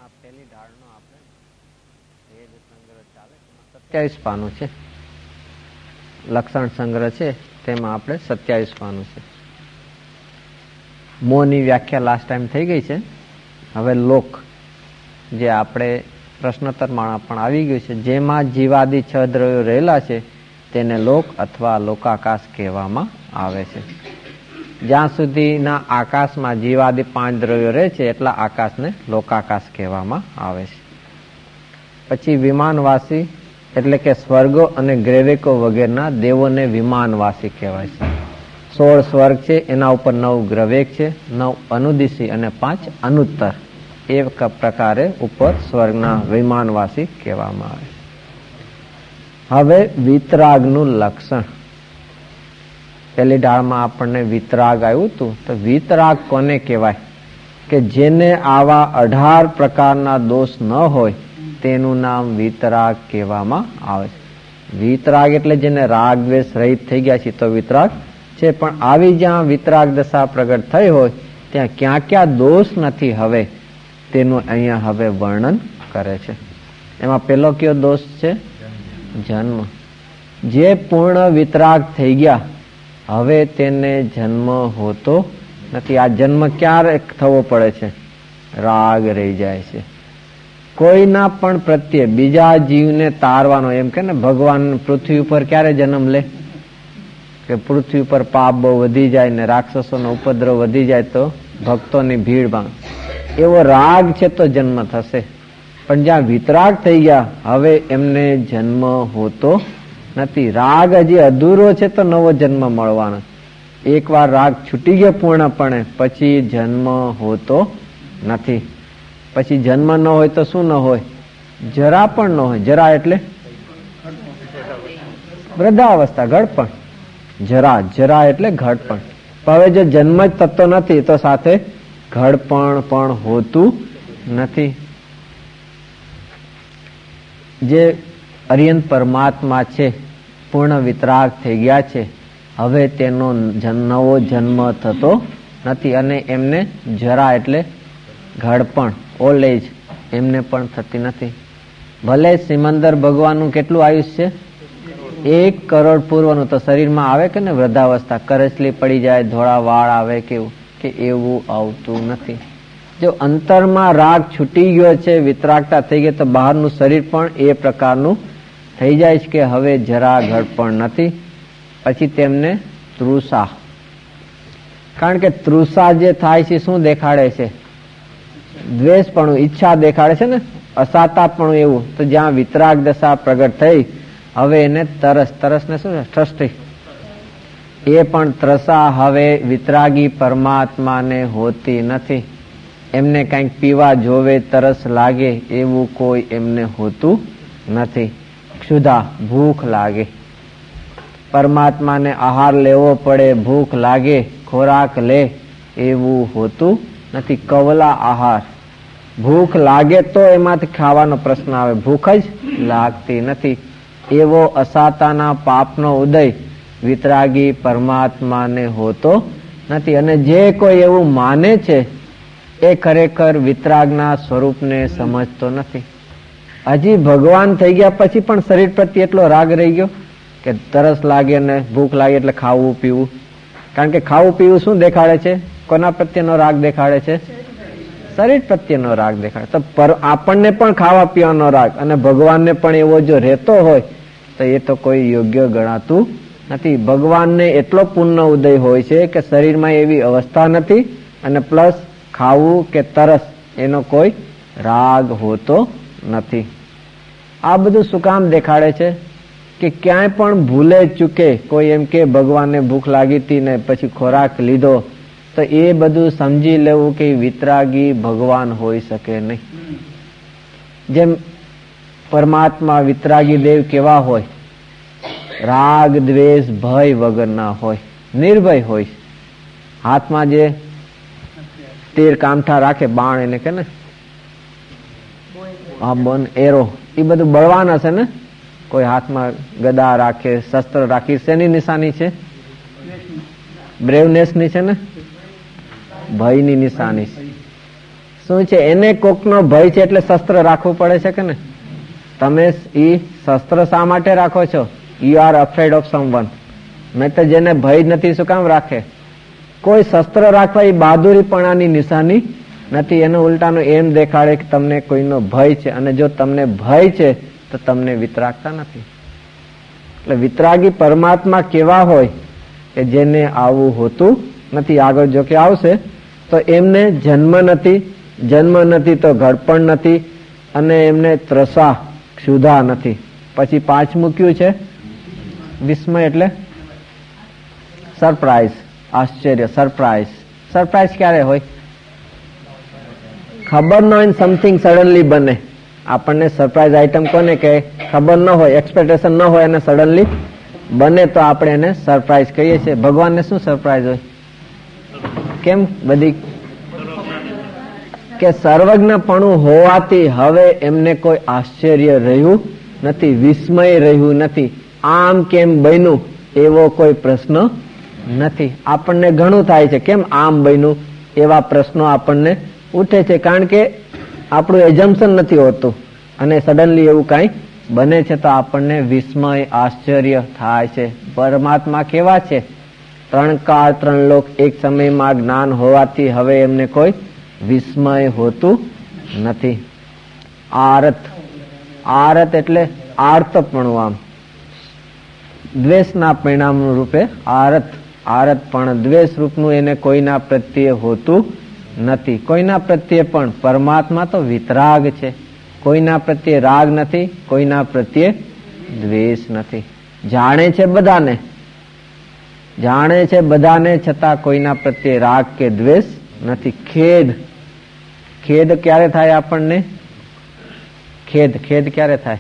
એમાં પહેલી ઢાળનો આપણે ભેદ સંગ્રહ ચાલે, 27 પાનું છે. લક્ષણ સંગ્રહ છે તેમાં આપણે 27 પાનું છે. મોની વ્યાખ્યા લાસ્ટ ટાઈમ થઈ ગઈ છે. હવે લોક જે આપણે પ્રશ્નોત્તરમાળા પણ આવી ગયું છે, જેમાં જીવાદિ 6 દ્રવ્યો રહેલા છે તેને લોક અથવા લોકાકાશ કહેવામાં આવે છે. જ્યાં સુધીના આકાશમાં જીવાદિ 5 દ્રવ્યો રહે છે એટલા આકાશને લોકાકાશ કહેવામાં આવે છે. પછી વિમાનવાસી એટલે કે સ્વર્ગો અને ગ્રેવેકો વગેરેના દેવોને વિમાનવાસી કહેવાય છે. 16 સ્વર્ગ છે, એના ઉપર 9 ગ્રવેક છે, 9 અનુદિશી અને 5 અનુત્તર. એ પ્રકારે ઉપર સ્વર્ગના વિમાનવાસી કહેવામાં આવે. હવે વિતરાગનું લક્ષણ. પેલી ડાળમાં આપણને વિતરાગ આવ્યું હતું, તો વિતરાગ કોને કહેવાય? કે જેને આવા 18 પ્રકારના દોષ ન હોય તેનું નામ વિતરાગ કહેવામાં આવે છે. વિતરાગ એટલે જેને રાગ દ્વેષ રહિત થઈ ગયા છે તો વિતરાગ છે. પણ આવી જ્યાં વિતરાગ દશા પ્રગટ થઈ હોય ત્યાં ક્યાં ક્યાં દોષ નથી હવે તેનું અહીંયા હવે વર્ણન કરે છે. એમાં પેલો કયો દોષ છે? જન્મ. જે પૂર્ણ વિતરાગ થઈ ગયા હવે તેને જન્મ હોતો નથી. આ જન્મ ક્યારે થવો પડે છે? રાગ રહી જાય છે. કોઈના પણ પ્રત્યે બીજા જીવને તારવાનો, એમ કે ને ભગવાન પૃથ્વી ઉપર ક્યારે જન્મ લે? કે પૃથ્વી ઉપર પાપ બહુ વધી જાય ને રાક્ષસોનો ઉપદ્રવ વધી જાય તો ભક્તોની ભીડમાં એવો રાગ છે તો જન્મ થશે. પણ જ્યાં વિતરાગ થઈ ગયા હવે એમને જન્મ હોતો નથી. રાગ હજી અધૂરો છે તો નવો જન્મ મળવાનો. એકવાર રાગ છૂટી ગયો પૂર્ણપણે પછી જન્મ હોતો નથી. પછી જન્મ ન હોય તો શું ન હોય? જરા પણ ન હોય. જરા એટલે વૃદ્ધાવસ્થા, ઘડપણ. જરા એટલે ઘડપણ. હવે જો જન્મ જ થતો નથી તો સાથે ઘડપણ પણ હોતું નથી. જે અરિયંત પરમાત્મા છે, પૂર્ણ વિતરાગ થઈ ગયા છે, હવે તેનો નવો જન્મ થતો નથી અને એમને જરા એટલે ઘડપણ, ઓલ્ડ એજ એમને પણ થતી નથી. ભલે સિમંદર ભગવાનનું કેટલું આયુષ્ય છે? 1 કરોડ પૂર્વનું. તો શરીરમાં આવે કે ને વૃદ્ધાવસ્થા, કરચલી પડી જાય, ધોળા વાળ આવે, કેવું કે એવું આવતું નથી. જો અંતરમાં રાગ છૂટી ગયો છે, વિતરાગતા થઈ ગઈ તો બહારનું શરીર પણ એ પ્રકારનું થઈ જાય છે કે હવે જરા ઘડપણ નથી. પછી તેમને તૃષા. કારણ કે તૃષા જે થાય છે શું દેખાડે છે? દ્વેષપણું, ઈચ્છા દેખાડે છે ને, અસાતાપણું. એવું તો જ્યાં વિતરાગ દશા પ્રગટ થઈ હવે એને તરસ ને શું છે? ઠસ્ટી. એ પણ ત્રસા હવે વિતરાગી પરમાત્માને હોતી નથી. એમને કંઈક પીવા જોવે, તરસ લાગે એવું કોઈ એમને હોતું નથી. ક્ષુધા, ભૂખ લાગે. પરમાત્માને આહાર લેવો પડે, ભૂખ લાગે, ખોરાક લે એવું હોતું નથી. કવલા આહાર. ભૂખ લાગે તો એમાંથી ખાવાનો પ્રશ્ન આવે, ભૂખ જ લાગતી નથી. એવો અસાતાના પાપનો ઉદય વિતરાગી પરમાત્માને હોતો નથી. અને જે કોઈ એવું માને છે એ ખરેખર વિતરાગના સ્વરૂપને સમજતો નથી. હજી ભગવાન થઈ ગયા પછી પણ શરીર પ્રત્યે એટલો રાગ રહી ગયો કે તરસ લાગે ને ભૂખ લાગે એટલે ખાવું પીવું. કારણ કે ખાવું પીવું શું દેખાડે છે? કોના પ્રત્યેનો રાગ દેખાડે છે? શરીર પ્રત્યેનો રાગ દેખાડે. તો આપણને પણ ખાવા પીવાનો રાગ અને ભગવાનને પણ એવો જો રહેતો હોય તો એ તો કોઈ યોગ્ય ગણાતું નથી. ભગવાનને એટલો પુણ્ય ઉદય હોય છે કે શરીરમાં એવી અવસ્થા નથી અને પ્લસ ખાવું કે તરસ એનો કોઈ રાગ હોતો નથી. આ બધું શું કામ દેખાડે છે? કે ક્યાંય પણ ભૂલે ચૂકે કોઈ એમ કે ભગવાનને ભૂખ લાગી હતી ને પછી ખોરાક લીધો તો એ બધું સમજી લેવું કે વિતરાગી ભગવાન હોઈ શકે નહીં. જેમ પરમાત્મા વિતરાગી દેવ કેવા હોય? રાગ દ્વેષ ભય વગરના હોય, નિર્ભય હોય. હાથમાં જે તીર કામઠા રાખે, બાણ એને કે ને, બોન એરો, એ બધું બળવાન હશે ને. કોઈ હાથમાં ગદા રાખે, શસ્ત્ર રાખી, શેની નિશાની છે? બ્રેવનેસ ની છે ને, ભયની નિશાની. શું છે? એને કોકનો ભય છે એટલે શસ્ત્ર રાખવું પડે છે કે ને? તમે ઈ શસ્ત્ર શા માટે રાખો છો? You are afraid of someone. મેં તો જેને ભય નથી શું કામ રાખે? કોઈ શસ્ત્ર રાખવા એ બહાદુરીપણાની નિશાની નથી. એનો ઉલટાનું એમ દેખાડે કે તમને કોઈનો ભય છે, અને જો તમને ભય છે તો તમને વિતરાગતા નથી. એટલે વિતરાગી પરમાત્મા કેવા હોય કે જેને આવું હોતું નથી. આગળ જો કે આવશે તો એમને જન્મ નથી, જન્મ નથી તો ઘડપણ નથી, અને એમને ત્રસા ક્ષુધા નથી. પછી પાંચમું કયું છે? વિસ્મય એટલે સરપ્રાઈઝ, આશ્ચર્ય, સરપ્રાઈઝ. સરપ્રાઈઝ ક્યારે હોય? ખબર ન હોય સમથિંગ સડનલી બને. આપણને સરપ્રાઈઝ આઈટમ કોને કે ખબર ન હોય, એક્સપેક્ટેશન ન હોય અને સડનલી બને તો આપણે એને સરપ્રાઈઝ કહીએ છીએ. ભગવાનને શું સરપ્રાઈઝ હોય? કેમ બધી કે સર્વજ્ઞપણું હોવાથી હવે એમને કોઈ આશ્ચર્ય રહ્યું નથી, વિસ્મય રહ્યું નથી. આમ કેમ બન્યું એવો કોઈ પ્રશ્ન નથી. આપણને ઘણું થાય છે, કેમ આમ બન્યું એવા પ્રશ્નો આપણને ઉઠે છે, કારણ કે આપણું એઝમ્પશન નથી હોતું અને સડનલી એવું કઈ બને છે તો આપણને વિસ્મય, આશ્ચર્ય થાય છે. પરમાત્મા કેવા છે? ત્રણ કાળ ત્રણ લોક એક સમયમાં જ્ઞાન હોવાથી હવે એમને કોઈ વિસ્મય હોતું નથી. આરત, આરત એટલે આર્તપણું, આમ દ્વેષના પરિણામ રૂપે આરત, આરત પણ દ્વેષ રૂપનું એને કોઈના પ્રત્યે હોતું નથી. કોઈના પ્રત્યે પણ પરમાત્મા તો વિતરાગ છે. કોઈના પ્રત્યે રાગ નથી, કોઈના પ્રત્યે દ્વેષ નથી. જાણે છે બધાને, જાણે છે બધાને, છતાં કોઈના પ્રત્યે રાગ કે દ્વેષ નથી. ખેદ, ખેદ ક્યારે થાય આપણને? ખેદ, ખેદ ક્યારે થાય?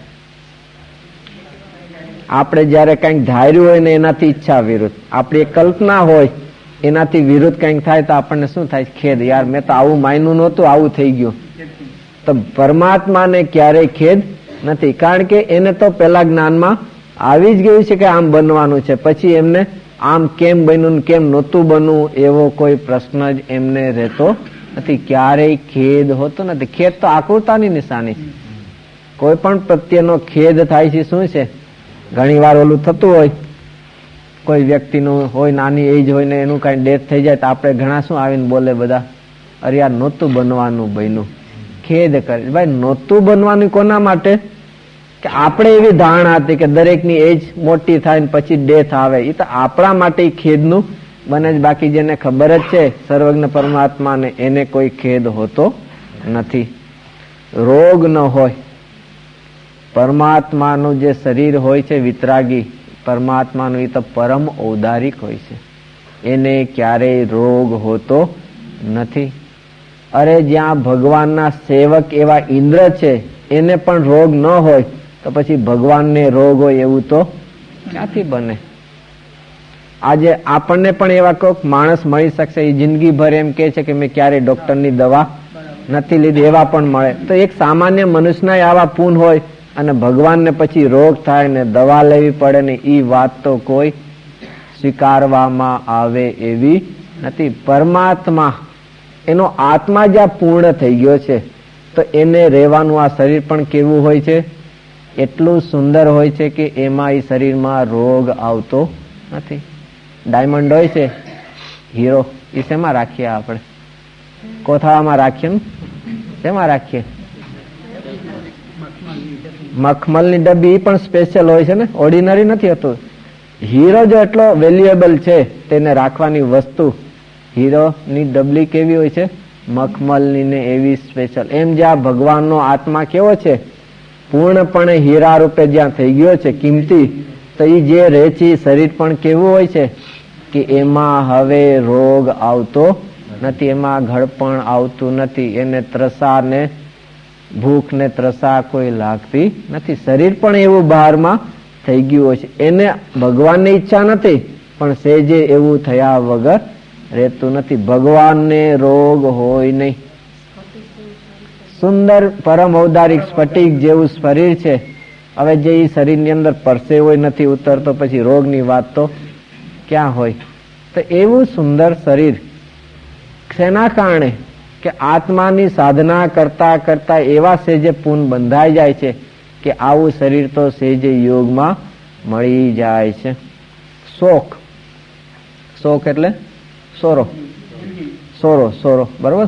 આપણે જયારે કંઈક ધાર્યું હોય ને એનાથી ઈચ્છા વિરુદ્ધ, આપણી કલ્પના હોય એનાથી વિરુદ્ધ કંઈક થાય તો આપણને શું થાય? ખેદ. યાર મેં તો આવું માન્યું નહોતું, આવું થઈ ગયું. તો પરમાત્માને ક્યારેય ખેદ નથી, કારણ કે એને તો પેલા જ્ઞાનમાં આવી જ ગયું છે કે આમ બનવાનું છે. પછી એમને આમ કેમ બન્યું કેમ નહોતું બનવું એવો કોઈ પ્રશ્ન જ એમને રહેતો નથી. ક્યારેય ખેદ હોતો નથી. ખેદ તો આકુરતાની નિશાની છે. કોઈ પણ પ્રત્યેનો ખેદ થાય છે. શું છે? ઘણી વાર ઓલું થતું હોય, કોઈ વ્યક્તિનું હોય, નાની એજ હોય ને એનું કઈ ડેથ થઈ જાય તો આપણે ઘણા શું આવીને બોલે બધા, અરે યાર નહોતું બનવાનું બન્યું. ખેદ કરે. ભાઈ નહોતું બનવાનું કોના માટે? કે આપણે એવી ધારણા હતી કે દરેકની એજ મોટી થાય ને પછી ડેથ આવે. એ તો આપણા માટે ખેદનું બને જ. બાકી જેને ખબર જ છે સર્વજ્ઞ પરમાત્માને, એને કોઈ ખેદ હોતો નથી. રોગ ન હોય. પરમાત્માનું જે શરીર હોય છે વિતરાગી પરમાત્માનું, એ તો પરમ ઔદારિક હોય છે. એને ક્યારેય રોગ હોતો નથી. અરે જ્યાં ભગવાનના સેવક એવા ઇન્દ્ર છે એને પણ રોગ ન હોય તો પછી ભગવાનને રોગ હોય એવું તો ક્યાંથી બને? આજે આપણને પણ એવા કોઈક માણસ મળી શકશે એ જિંદગીભર એમ કે છે કે મેં ક્યારેય ડોક્ટરની દવા નથી લીધી, એવા પણ મળે. તો એક સામાન્ય મનુષ્યના આવા પૂન હોય અને ભગવાનને પછી રોગ થાય ને દવા લેવી પડે ને, એ વાત તો કોઈ સ્વીકારવામાં આવે એવી નથી. પરમાત્મા એનો આત્મા જ્યાં પૂર્ણ થઈ ગયો છે તો એને રહેવાનું આ શરીર પણ કેવું હોય છે? એટલું સુંદર હોય છે કે એમાં એ શરીરમાં રોગ આવતો નથી. ડાયમંડ હોય છે, હીરો, એ શેમાં રાખીએ આપણે? કોથળામાં રાખીએ ને? શેમાં રાખીએ? મખમલની ડબ્બી. પણ સ્પેશિયલ હોય છે ને, ઓર્ડિનરી નથી હોતું. હીરો જો એટલો વેલ્યુએબલ છે તેને રાખવાની વસ્તુ, હીરોની ડબલી કેવી હોય છે? મખમલની ને એવી સ્પેશિયલ. એમ જ્યાં ભગવાનનો આત્મા કેવો છે? પૂર્ણપણે હીરા રૂપે જ્યાં થઈ ગયો છે, કિંમતી, તો એ જે રહે છે શરીર પણ કેવું હોય છે કે એમાં હવે રોગ આવતો નથી, એમાં ઘડપણ આવતું નથી, એને ત્રસા ને ભૂખ ને ત્રસા કોઈ લાગતી નથી. શરીર પણ એવું બહારમાં થઈ ગયું હોય છે. એને ભગવાનની ઈચ્છા નથી પણ સેજે એવું થયા વગર રહેતું નથી. ભગવાનને રોગ હોય નહીં. સુંદર પરમ ઔદારિક સ્ફટિક જેવું શરીર છે. હવે જે શરીરની અંદર પરસેવો નથી ઉતરતો, પછી રોગની વાત તો ક્યાં હોય? તો એવું સુંદર શરીર શેના કારણે? કે આત્માની સાધના કરતા કરતા એવા સેજે પૂન બંધાઈ જાય છે કે આવું શરીર તો સેજે યોગમાં મળી જાય છે. શોક, શોક એટલે સોરો, સોરો બરોબર.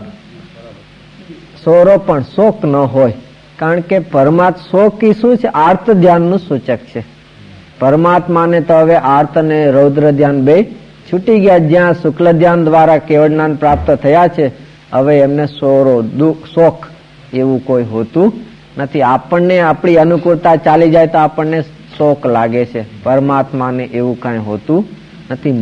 સોરો પણ શોક ન હોય, કારણ કે પરમાત્મા શોક શું છે? આર્ત ધ્યાનનું સૂચક છે. પરમાત્માને તો હવે આર્ત અને રૌદ્ર ધ્યાન બે છૂટી ગયા. જ્યાં શુક્લ ધ્યાન દ્વારા કેવળ જ્ઞાન પ્રાપ્ત થયા છે, હવે એમને સોરો શોક એવું કોઈ હોતું નથી. આપણને આપણી અનુકૂળતા ચાલી જાય તો આપણને શોક લાગે છે, પરમાત્માને એવું કઈ હોતું નથી.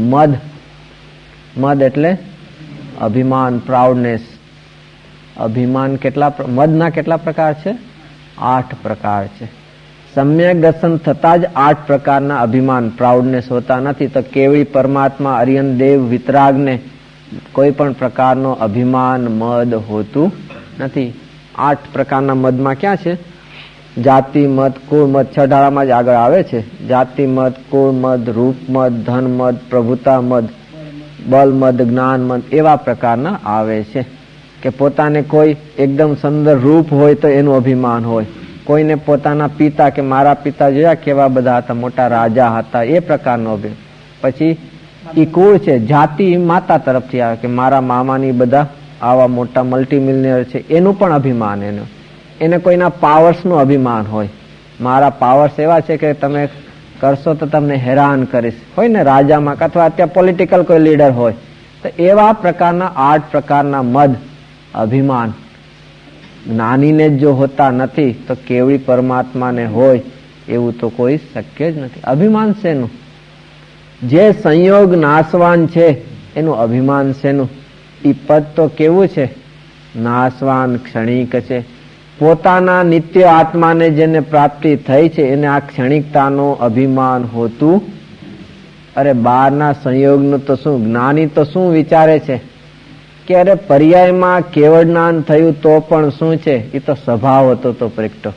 મદ એટલે અભિમાન, પ્રાઉડનેસ. અભિમાન મદના કેટલા પ્રકાર છે? 8 પ્રકાર છે. સમ્યક દર્શન થતા જ 8 પ્રકારના અભિમાન, પ્રાઉડનેસ હોતા નથી. તો કેવળી પરમાત્મા અરિયન દેવ વિતરાગને કોઈ પણ પ્રકારનો અભિમાન, મદ હોતું નથી. 8 પ્રકારના મદમાં ક્યાં છે? જાતિ મદ, કુળ મદ 6 ઢાળામાં જ આગળ આવે છે. જાતિ મદ, કુળ મદ, રૂપ મદ, ધન મદ, પ્રભુતા મદ, બલ મદ, જ્ઞાન મદ એવા પ્રકારના આવે છે. કે પોતાને કોઈ એકદમ સુંદર રૂપ હોય તો એનું અભિમાન હોય, કોઈને પોતાના પિતા કે મારા પિતા જોયા કેવા બધા હતા, મોટા રાજા હતા, એ પ્રકારનો અભિમાન. પછી ઈ કુળ છે, જાતિ માતા તરફથી આવે કે મારા મામાની બધા આવા મોટા મલ્ટીમિલિયનર છે, એનું પણ અભિમાન. એને કોઈના પાવર્સનું અભિમાન હોય, મારા પાવર્સ એવા છે કે તમે કરશો તો તમને હેરાન કરીશ, હોય ને રાજામાં, અથવા અત્યારે પોલિટિકલ કોઈ લીડર હોય. તો એવા પ્રકારના 8 પ્રકારના મદ, અભિમાન જ્ઞાનીને જો હોતા નથી તો કેવળી પરમાત્માને હોય એવું તો કોઈ શક્ય જ નથી. અભિમાન શેનું? જે સંયોગ નાશવાન છે એનું અભિમાન શેનું? ઈ પદ તો કેવું છે? નાશવાન, ક્ષણિક છે. પોતાના નિત્ય આત્માને જેને પ્રાપ્તિ થઈ છે એને આ ક્ષણિકતાનો અભિમાન હોતું. અરે બહારના સંયોગનું તો શું, જ્ઞાની તો શું વિચારે છે કે અરે પર્યાયમાં કેવળ જ્ઞાન થયું તો પણ શું છે, એ તો સ્વભાવ હતો તો પ્રગટો.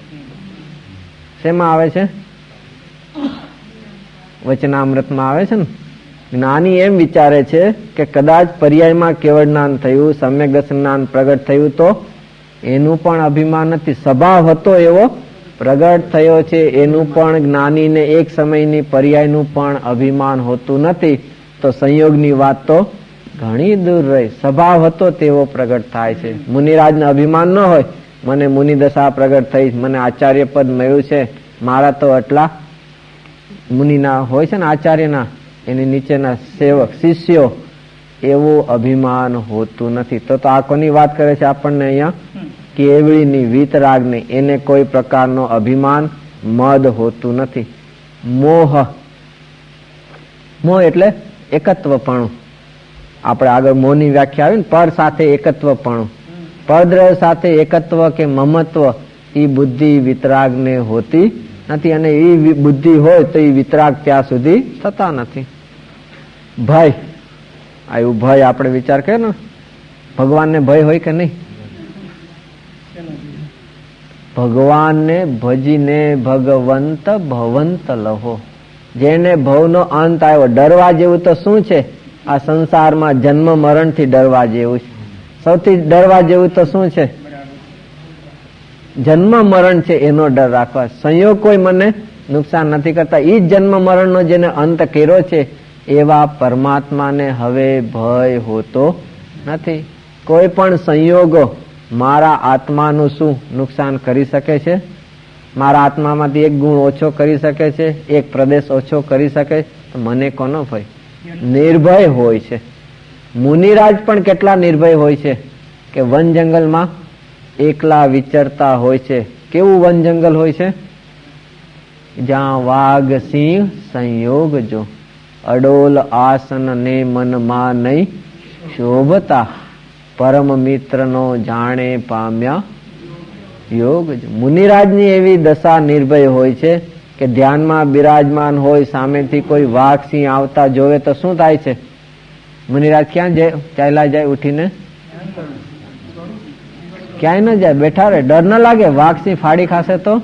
શેમાં આવે છે? વચનામૃતમાં આવે છે ને. જ્ઞાની એમ વિચારે છે કે કદાચ પર્યાયમાં કેવળ જ્ઞાન થયું, સમ્યક દર્શન જ્ઞાન પ્રગટ થયું તો એનું પણ અભિમાન નથી. સ્વભાવ હતો એવો પ્રગટ થયો છે એનું પણ જ્ઞાનીને એક સમયની પર્યાયનું પણ અભિમાન હોતું નથી. તો સંયોગની વાત તો ઘણી દૂર રહી. સ્વભાવ હતો તેવો પ્રગટ થાય છે. મુનિરાજને અભિમાન ન હોય, મને મુનિ દશા પ્રગટ થઈ, મને આચાર્ય પદ મળ્યું છે, મારા તો આટલા મુનિના હોય છે ને આચાર્યના, એની નીચેના સેવક શિષ્યો, એવું અભિમાન હોતું નથી. તો આ કોની વાત કરે છે આપણને અહીંયા? કેવળીની, વીતરાગની. એને કોઈ પ્રકારનો અભિમાન, મદ હોતું નથી. મોહ એટલે એકત્વપણું. આપણે આગળ મોહની વ્યાખ્યા આવી ને, પર સાથે એકત્વપણું, પરદ્રવ્ય સાથે એકત્વ કે મમત્વ, એ બુદ્ધિ વિતરાગને હોતી નથી. અને એ બુદ્ધિ હોય તો એ વિતરાગ ત્યાં સુધી થતા નથી. ભય, આવું ભય આપણે વિચાર કરીએ ને, ભગવાનને ભય હોય કે નહીં? ભગવાનને ભજીને ભગવંત ભવંત લહો. જેને ભવનો અંત આવ્યો, ડરવા જેવું તો શું છે આ સંસારમાં? જન્મ મરણ થી ડરવા જેવું છે. સૌથી ડરવા જેવું તો શું છે? જન્મ મરણ છે, એનો ડર રાખવા. સંયોગ કોઈ મને નુકસાન નથી કરતા. એ જ જન્મ મરણનો જેને અંત કર્યો છે એવા પરમાત્માને હવે ભય હોતો નથી. કોઈ પણ સંયોગો મારા આત્માનું શું નુકસાન કરી શકે છે? મારા આત્મામાંથી એક ગુણ ઓછો કરી શકે છે, એક પ્રદેશ ઓછો કરી શકે, તો મને કોનો ભય? નિર્ભય હોય છે. મુનિરાજ પણ કેટલા નિર્ભય હોય છે કે વન જંગલમાં એકલા વિચરતા હોય છે. કેવું વન જંગલ હોય છે? જ્યાં વાઘ સિંહ સંયોગ જો, અડોલ આસન ને મનમાં નહીં શોભતા, પરમ મિત્રનો જાણે પામ્યા યોગ. મુનિરાજની એવી દશા નિર્ભય હોય છે કે ધ્યાનમાં બિરાજમાન હોય, સામેથી કોઈ વાઘ સિંહ આવતા જોવે તો શું થાય છે? મુનિરાજ ક્યાં જાય? ચાલ્યા જાય ઉઠીને? ક્યાંય ન જાય, બેઠા રહે. ડર ન લાગે વાઘ સિંહ ફાડી ખાશે તો?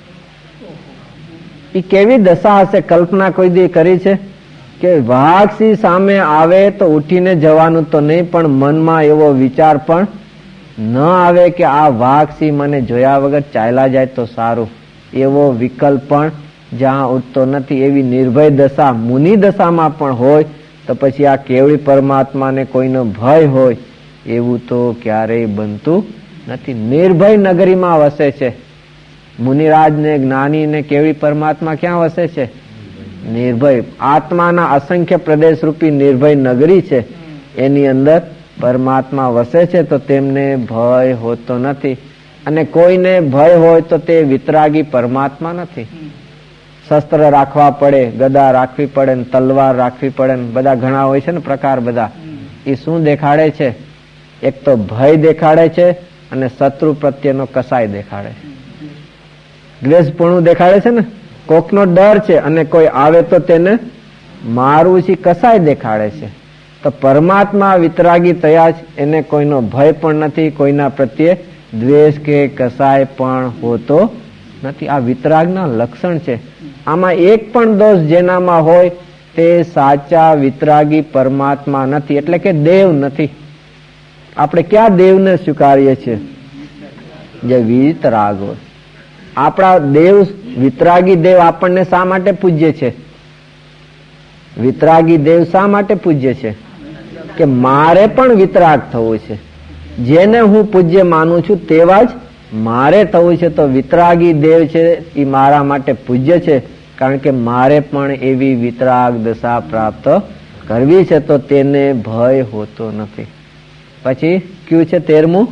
એ કેવી દશા હશે? કલ્પના કોઈ દી કરી છે કે વાઘ સિંહ સામે આવે તો ઉઠીને જવાનું તો નહીં, પણ મનમાં એવો વિચાર પણ ન આવે કે આ વાઘ સિંહ મને જોયા વગર ચાલ્યા જાય તો સારું, એવો વિકલ્પ પણ જ્યાં ઉઠતો નથી. એવી નિર્ભય દશા મુનિ દશામાં પણ હોય તો પછી આ કેવળી પરમાત્માને કોઈનો ભય હોય એવું તો ક્યારેય બનતું નથી. નિર્ભય નગરીમાં વસે છે મુનિરાજ ને, જ્ઞાની ને કેવળી પરમાત્મા ક્યાં વસે છે? નિર્ભય આત્માના અસંખ્ય પ્રદેશ રૂપી નિર્ભય નગરી છે, એની અંદર પરમાત્મા વસે છે. તો તેમને ભય હોતો નથી, અને કોઈને ભય હોય તો તે વિતરાગી પરમાત્મા નથી. શસ્ત્ર રાખવા પડે, ગદા રાખવી પડે, તલવાર રાખવી પડે, બધા ઘણા હોય છે ને પ્રકાર બધા. એ શું દેખાડે છે? એક તો ભય દેખાડે છે, અને શત્રુ પ્રત્યેનો કસાય દેખાડે છે. દ્વેષપણું દેખાડે છે ને, કોકનો ડર છે અને કોઈ આવે તો તેને મારવું છે, કસાય દેખાડે છે. તો પરમાત્મા વિતરાગી થયા છે, એને કોઈનો ભય પણ નથી, કોઈના પ્રત્યે દ્વેષ કે કસાય પણ હોતો નથી. આ વિતરાગના લક્ષણ છે. આમાં એક પણ દોષ જેનામાં હોય તે સાચા વિતરાગી પરમાત્મા નથી, એટલે કે દેવ નથી. આપણે ક્યાં દેવને સ્વીકારીએ છીએ? જે વિતરાગ હોય. આપણા દેવ વિતરાગી દેવ આપણને શા માટે પૂજ્ય છે? વિતરાગી દેવ શા માટે પૂજ્ય છે? કે મારે પણ વિતરાગ થવું છે, જેને હું પૂજ્ય માનું છું તેવા જ મારે થવું છે. તો વિતરાગી દેવ છે એ મારા માટે પૂજ્ય છે, કારણ કે મારે પણ એવી વિતરાગ દશા પ્રાપ્ત કરવી છે. તો તેને ભય હોતો નથી. પછી કયું છે 13મું?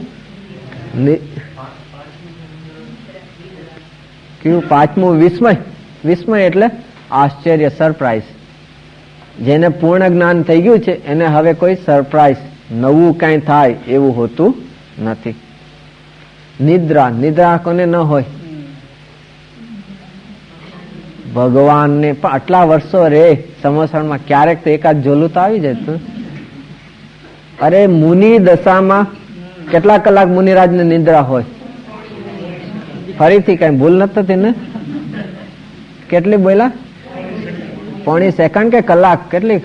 કયું? 5મું વિસ્મય. વિસ્મય એટલે આશ્ચર્ય, સરપ્રાઈઝ. જેને પૂર્ણ જ્ઞાન થઈ ગયું છે એને હવે કોઈ સરપ્રાઈઝ, નવું કઈ થાય એવું હોતું નથી. નિદ્રા. નિદ્રા કોને ન હોય? ભગવાનને પણ આટલા વર્ષો રે સંવત્સરમાં ક્યારેક તો એકાદ જોલું તો આવી જાય. અરે મુનિ દશામાં કેટલા કલાક મુનિરાજ ને નિદ્રા હોય? ફરીથી કઈ ભૂલ નથી થતી ને? કેટલી બોલ્યા? પોણી સેકન્ડ કે કલાક? કેટલી?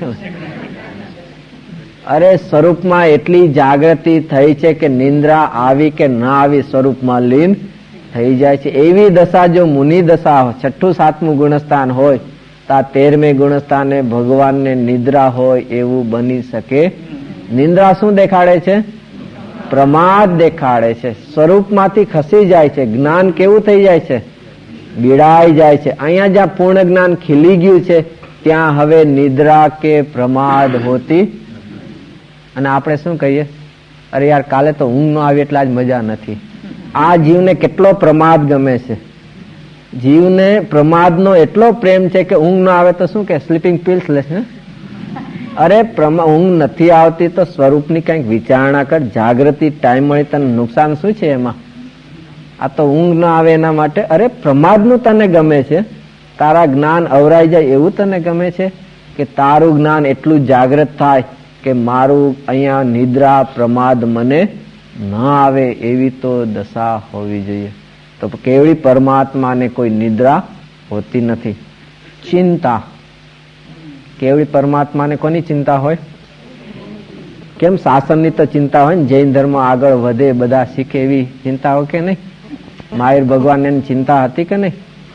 અરે સ્વરૂપમાં એટલી જાગૃતિ થઈ છે કે નિંદ્રા આવી કે ના આવી સ્વરૂપમાં લીન થઈ જાય છે. એવી દશા જો મુનિ દશા 6ઠું 7મું ગુણસ્થાન હોય તો આ 13મે ગુણસ્થાને ભગવાનને નિદ્રા હોય એવું બની શકે? નિંદ્રા શું દેખાડે છે? પ્રમાદ દેખાડે છે. સ્વરૂપમાંથી ખસી જાય છે. જ્ઞાન કેવું થઈ જાય છે? બીડાઈ જાય છે. અહીંયા જ્યાં પૂર્ણ જ્ઞાન ખીલી ગયું છે ત્યાં હવે નિદ્રા કે પ્રમાદ હોતી. અને આપણે શું કહીએ? અરે યાર કાલે તો ઊંઘ ન આવી એટલે આજ મજા નથી. આ જીવને કેટલો પ્રમાદ ગમે છે. જીવને પ્રમાદનો એટલો પ્રેમ છે કે ઊંઘ ન આવે તો શું કે સ્લીપિંગ પિલ્સ લે છે. અરે ઊંઘ નથી આવતી તો સ્વરૂપની કંઈક વિચારણા કર. જાગૃતિ ટાઈમ મળી તને નુકસાન શું છે એમાં? આ તો ઊંઘ ના આવે એના માટે. અરે પ્રમાદનું તને ગમે છે? તારા જ્ઞાન અવરાઈ જાય એવું તને ગમે છે? કે તારું જ્ઞાન એટલું જાગૃત થાય કે મારું અહીંયા નિદ્રા પ્રમાદ મને ન આવે એવી તો દશા હોવી જોઈએ. તો કેવળી પરમાત્માને કોઈ નિદ્રા હોતી નથી. ચિંતા. કેવળી પરમાત્માને કોની ચિંતા હોય? કેમ શાસનની તો ચિંતા હોય ને, જૈન ધર્મ આગળ વધે, બધા શીખે એવી ચિંતા હોય કે નહીં? મહાવીર ભગવાન એની ચિંતા હતી કે નહીં?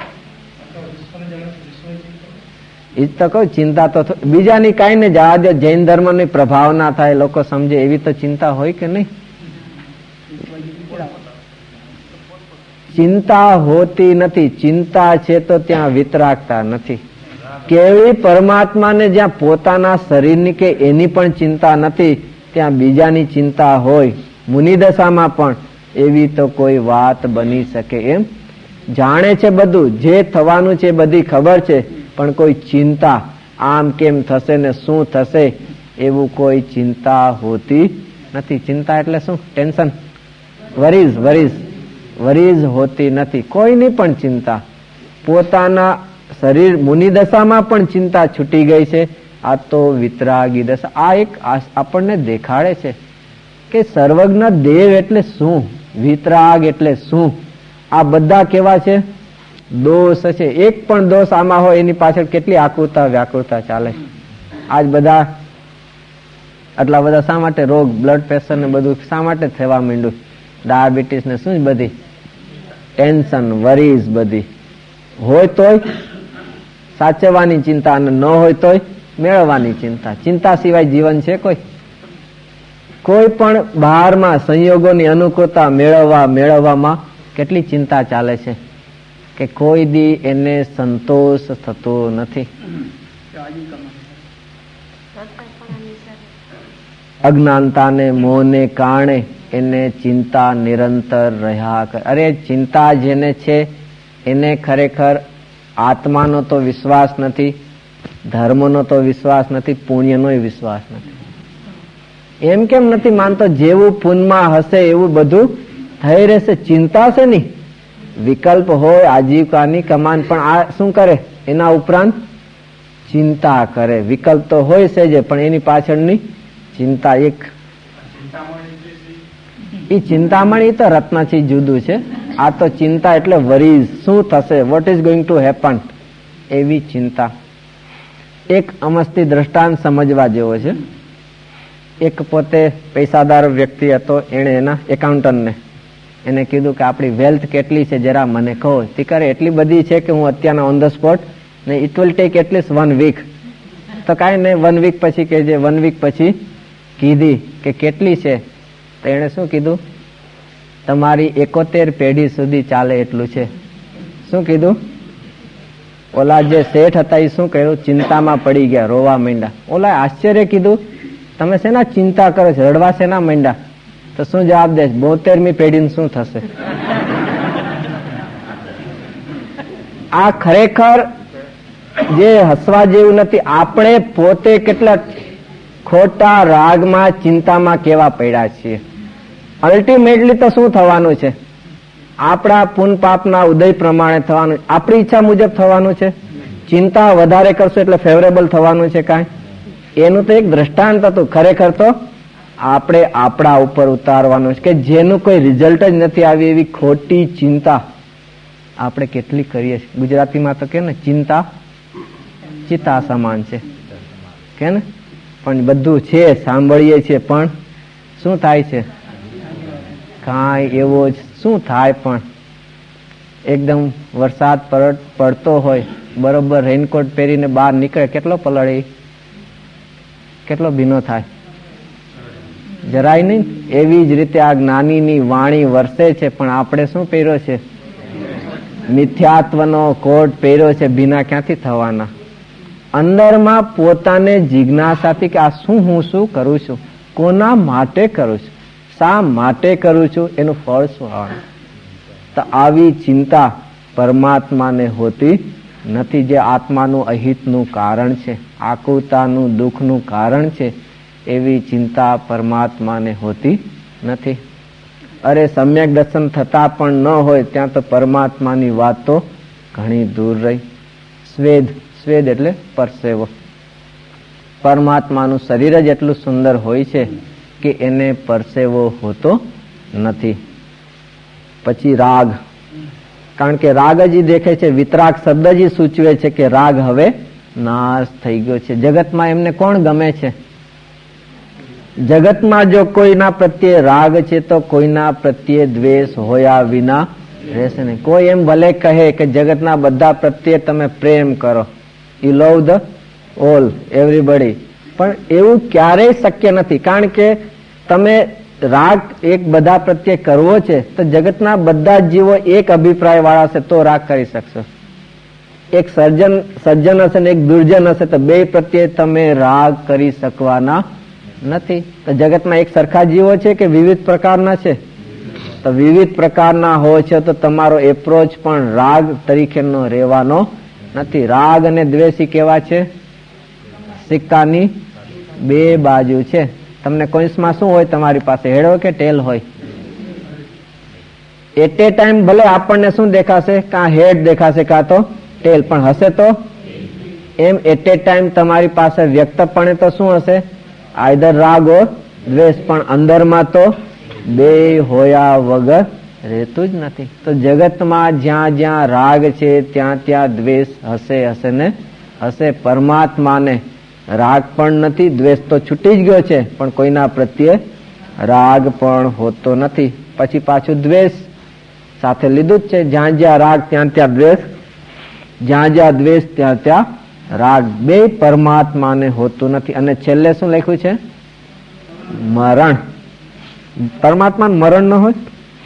એ તો કહું ચિંતા તો બીજાની કઈ ને જવા દે, જૈન ધર્મ ની પ્રભાવ ના થાય, લોકો સમજે એવી તો ચિંતા હોય કે નહીં? ચિંતા હોતી નથી. ચિંતા છે તો ત્યાં વિતરાગતા નથી. કેવળી પરમાત્માને જ્યાં પોતાના શરીરની કે એની પણ ચિંતા નથી, ત્યાં બીજાની ચિંતા હોય. મુનિદશામાં પણ એવી તો કોઈ વાત બની શકે એમ? જાણે છે બધું, જે થવાનું છે બધી ખબર છે, પણ કોઈ ચિંતા આમ કેમ થશે ને શું થશે એવું કોઈ ચિંતા હોતી નથી. ચિંતા એટલે શું? ટેન્શન, વરીઝ હોતી નથી. કોઈની પણ ચિંતા. પોતાના શરીર મુનિદશામાં પણ ચિંતા છૂટી ગઈ છે. આ તો વિતરાગી દશા. આ એક આપણને દેખાડે છે કે સર્વજ્ઞ દેવ એટલે શું, વિતરાગ એટલે શું. આ બધા કેવા છે? દોષ છે. એક પણ દોષ આમાં હોય એની પાછળ કેટલી આકુરતા વ્યાકુરતા ચાલે. આજ બધા આટલા બધા શા માટે રોગ, બ્લડ પ્રેશર ને બધું શા માટે થવા માંડ્યું? ડાયાબિટીસ ને શું બધી ટેન્શન, વરીઝ બધી હોય તોય સાચવવાની ચિંતા, અને ન હોય તોય મેળવવાની ચિંતા. ચિંતા સિવાય જીવન છે કોઈ પણ બહારમાં સંયોગોની અનુકૂળતા મેળવવામાં કેટલી ચિંતા ચાલે છે કે કોઈ દી એને સંતોષ થતો નથી. અજ્ઞાનતાને મોહને કારણે એને ચિંતા નિરંતર રહ્યા કરે. અરે ચિંતા જેને છે એને ખરેખર આત્માનો તો વિશ્વાસ નથી, ધર્મનો તો વિશ્વાસ નથી, પુણ્યનો વિશ્વાસ નથી. એમ કેમ નથી માનતો? જેવું પુણ્યમાં હશે એવું બધું થઈ રહેશે. ચિંતા છે નહીં, વિકલ્પ હોય આજીવિકાની કમાન, પણ આ શું કરે? એના ઉપરાંત ચિંતા કરે. વિકલ્પ તો હોય છે જ, પણ એની પાછળની ચિંતા. એ ચિંતામણી તો રત્નથી જુદું છે. આ તો ચિંતા એટલે વરીઝ, શું થશે, what is going to happen, એવી ચિંતા. એક અમસ્તી દ્રષ્ટાંત સમજવા જેવો છે. એક પોતે પૈસાદાર વ્યક્તિ હતો. એણે એના એકાઉન્ટન્ટને એને કીધું કે આપણી વેલ્થ કેટલી છે જરા મને કહો. તે કરે એટલી બધી છે કે હું અત્યારના ઓન ધ સ્પોટ ને it will take at least 1 week. તો કાંઈ નહીં, 1 વીક પછી કે જે 1 વીક પછી કીધી કે કેટલી છે, તો એણે શું કીધું? તમારી 71 પેઢી સુધી ચાલે એટલું છે. શું કીધું? ઓલા જે શેઠ હતા એ શું કર્યું? ચિંતામાં પડી ગયા, રોવા માંડ્યા. ઓલા આશ્ચર્ય કીધું, તમે શેના ચિંતા કરો છો, રડવા શેના માંડ્યા? તો શું જવાબ દે? 72મી પેઢીને શું થશે? આ ખરેખર જે હસવા જેવું નથી. આપણે પોતે કેટલા ખોટા રાગમાં, ચિંતામાં કેવા પડ્યા છીએ. અલ્ટિમેટલી તો શું થવાનું છે? આપણા પુન પાપના ઉદય પ્રમાણે થવાનું, આપણી ઈચ્છા મુજબ થવાનું છે. ચિંતા વધારે કરશું એટલે ફેવરેબલ થવાનું છે કાંઈ? એનું તો એક દ્રષ્ટાંત હતું. ખરેખર તો આપણે આપણા ઉપર ઉતારવાનું છે કે જેનું કોઈ રિઝલ્ટ જ નથી આવી એવી ખોટી ચિંતા આપણે કેટલી કરીએ છીએ. ગુજરાતીમાં તો કે ને, ચિંતા ચિતા સમાન છે કે ને. પણ બધું છે, સાંભળીએ છીએ, પણ શું થાય છે? કાંઈ એવો જ શું થાય. પણ એકદમ વરસાદ પડતો હોય, બરોબર રેનકોટ પહેરીને બહાર નીકળે, કેટલો પલળે, કેટલો ભીનો થાય? જરાય નહીં. એવી જ રીતે આ જ્ઞાનીની વાણી વરસે છે, પણ આપણે શું પહેર્યો છે? મિથ્યાત્વનો કોટ પહેર્યો છે. ભીના ક્યાંથી થવાના? અંદરમાં પોતાને જિજ્ઞાસાથી કે આ શું, હું શું કરું છું, કોના માટે કરું છું, શા માટે કરું છું, એનું ફળ શું આવવાનું? તો આવી ચિંતા પરમાત્માને હોતી નથી. જે આત્માનું અહિતનું કારણ છે, આકુતાનું દુઃખનું કારણ છે, એવી ચિંતા પરમાત્માને હોતી નથી. અરે સમ્યક દર્શન થતા પણ ન હોય ત્યાં તો પરમાત્માની વાત તો ઘણી દૂર રહી. સ્વેદ એટલે પરસેવો. પરમાત્માનું શરીર જ એટલું સુંદર હોય છે કે એને પરસેવો હોતો નથી. પછી રાગ, કારણ કે રાગ જ દેખે છે. વિતરાગ શબ્દ જ સૂચવે છે કે રાગ હવે નાશ થઈ ગયો છે. જગતમાં એમને કોણ ગમે છે? જગતમાં જો કોઈના પ્રત્યે રાગ છે તો કોઈના પ્રત્યે દ્વેષ હોયા વિના રહેશે નહીં. કોઈ એમ ભલે કહે કે જગતના બધા પ્રત્યે તમે પ્રેમ કરો, you love the all everybody, પણ એવું ક્યારેય શક્ય નથી. કારણ કે તમે રાગ એક બધા પ્રત્યે કરવો છે તો જગતના બધા જીવો એક અભિપ્રાય વાળા છે તો રાગ કરી શકશો. એક સજ્જન હશે ને એક દુર્જન હશે તો બે પ્રત્યે તમે રાગ કરી શકવાના નથી. તો જગતમાં એક સરખા જીવો છે કે વિવિધ પ્રકારના છે? તો વિવિધ પ્રકારના હોય છે તો તમારો એપ્રોચ પણ રાગ તરીકેનો રહેવાનો નથી. રાગ અને દ્વેષી કેવા છે? સિક્કાની બે બાજુ છે. તમને કોઈન્સમાં શું હોય? તમારી પાસે હેડ હોય કે ટેલ હોય? એટ એ ટાઈમ ભલે આપણને શું દેખાશે? કાં હેડ દેખાશે કાં તો ટેલ, પણ હશે તો એમ. એટ એ ટાઈમ તમારી પાસે વ્યક્તપણે તો શું હશે? આઈધર રાગ ઓર દ્વેષ, પણ અંદરમાં તો બે હોયા વગર રહેતું જ નથી. તો જગતમાં જ્યાં જ્યાં રાગ છે ત્યાં ત્યાં દ્વેષ હશે ને હશે. પરમાત્માને રાગ પણ નથી, દ્વેષ તો છૂટી જ ગયો છે, પણ કોઈના પ્રત્યે રાગ પણ હોતો નથી. પછી પાછું દ્વેષ સાથે લીધું જ છે. જ્યાં જ્યાં રાગ ત્યાં ત્યાં દ્વેષ, જ્યાં જ્યાં દ્વેષ ત્યાં ત્યાં રાગ. બે પરમાત્માને હોતું નથી. અને છેલ્લે શું લખ્યું છે? મરણ. પરમાત્માને મરણ ન હોય.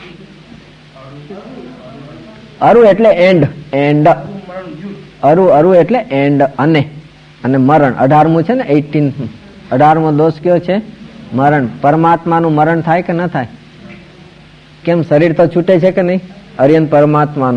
અરુ એટલે એન્ડ, એન્ડ અરુ, અરુ એટલે એન્ડ, અને મરણ 18મું છે ને, 18મો દોષ કયો છે? મરણ. પરમાત્માનું મરણ થાય કે ન થાય? કેમ, શરીર તો છૂટે છે કે નહીં? અર્યન પરમાત્માનું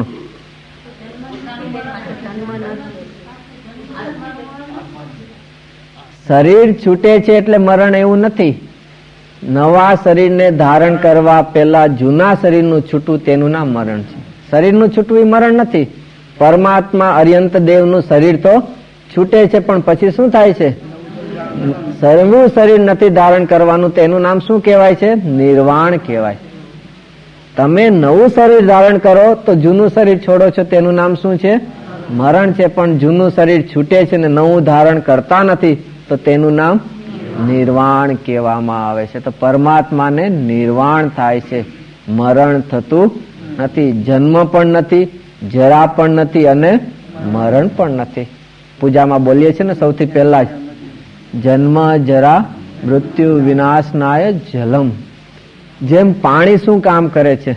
શરીર છૂટે છે એટલે મરણ એવું નથી. નવા શરીરને ધારણ કરવા પહેલા જૂના શરીરનું છૂટવું તેનું નામ મરણ છે. શરીરનું છૂટવું એ મરણ નથી. પરમાત્મા અર્યંત દેવનું શરીર તો છૂટે છે, પણ પછી શું થાય છે? નવું શરીર નથી ધારણ કરવાનું, તેનું નામ શું કહેવાય છે? નિર્વાણ કહેવાય. તમે નવું શરીર ધારણ કરો તો જૂનું શરીર છોડો છો, તેનું નામ શું છે? મરણ છે. પણ જૂનું શરીર છૂટે છે ને નવું ધારણ કરતા નથી, તો તેનું નામ નિર્વાણ કહેવામાં આવે છે. તો પરમાત્માને નિર્વાણ થાય છે, મરણ થતું નથી. જન્મ પણ નથી, જરા પણ નથી, અને મરણ પણ નથી. પૂજામાં બોલીએ છીએ ને સૌથી પહેલા જ, જન્મ જરા મૃત્યુ વિનાશનાય જલમ. જેમ પાણી શું કામ કરે છે?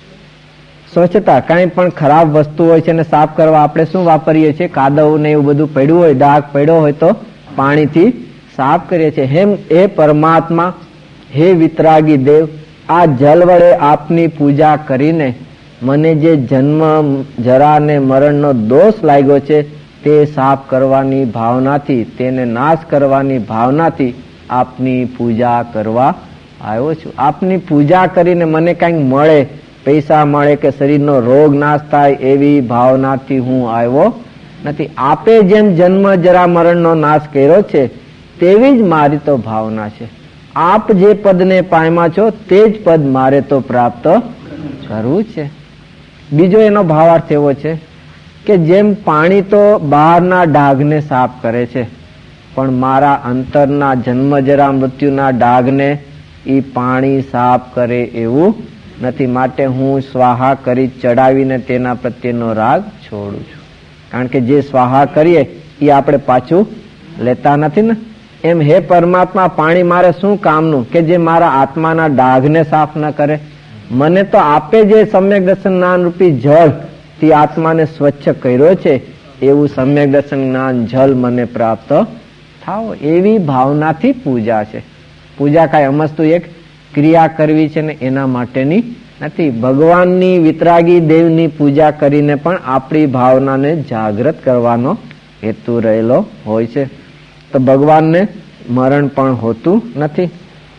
સ્વચ્છતા. કઈ પણ ખરાબ વસ્તુ હોય છે ને સાફ કરવા આપણે શું વાપરીએ છીએ? કાદવ ને એવું બધું પડ્યું હોય, ડાઘ પડ્યો હોય તો પાણીથી સાફ કરીએ છીએ. હેમ એ પરમાત્મા, હે વિતરાગી દેવ, આ જલ વડે આપની પૂજા કરીને મને જે જન્મ જરા ને મરણનો દોષ લાગ્યો છે તે સાફ કરવાની ભાવનાથી, તેને નાશ કરવાની ભાવનાથી આપની પૂજા કરવા આવ્યો છું. આપની પૂજા કરીને મને કંઈક મળે, પૈસા મળે કે શરીરનો રોગ નાશ થાય એવી ભાવનાથી હું આવ્યો નથી. આપે જેમ જન્મ જરા મરણનો નાશ કર્યો છે તેવી જ મારી તો ભાવના છે. આપ જે પદને પામ્યા છો તે જ પદ મારે તો પ્રાપ્ત કરવું છે. બીજો એનો ભાવાર્થ એવો છે કે જેમ પાણી તો બહારના ડાઘને સાફ કરે છે, પણ મારા અંતરના જન્મ જરા મૃત્યુના ડાઘને એ પાણી સાફ કરે એવું નથી. માટે હું સ્વાહા કરી ચડાવીને તેના પ્રત્યેનો રાગ છોડું છું. કારણ કે જે સ્વાહા કરીએ એ આપણે પાછું લેતા નથી ને. એમ હે પરમાત્મા, પાણી મારે શું કામનું કે જે મારા આત્માના ડાઘને સાફ ન કરે? મને તો આપે જે સમ્યક દર્શન જ્ઞાન રૂપી જળ તે આત્માને સ્વચ્છ કર્યો છે, એવું સમ્યક દર્શન જ્ઞાન જલ મને પ્રાપ્ત થાવ, એવી ભાવનાથી પૂજા છે. પૂજા કાંઈ અમસ્તુ એક ક્રિયા કરવી છે ને એના માટેની નથી. ભગવાનની વિતરાગી દેવની પૂજા કરીને પણ આપણી ભાવનાને જાગૃત કરવાનો હેતુ રહેલો હોય છે. તો ભગવાનને મરણ પણ હોતું નથી.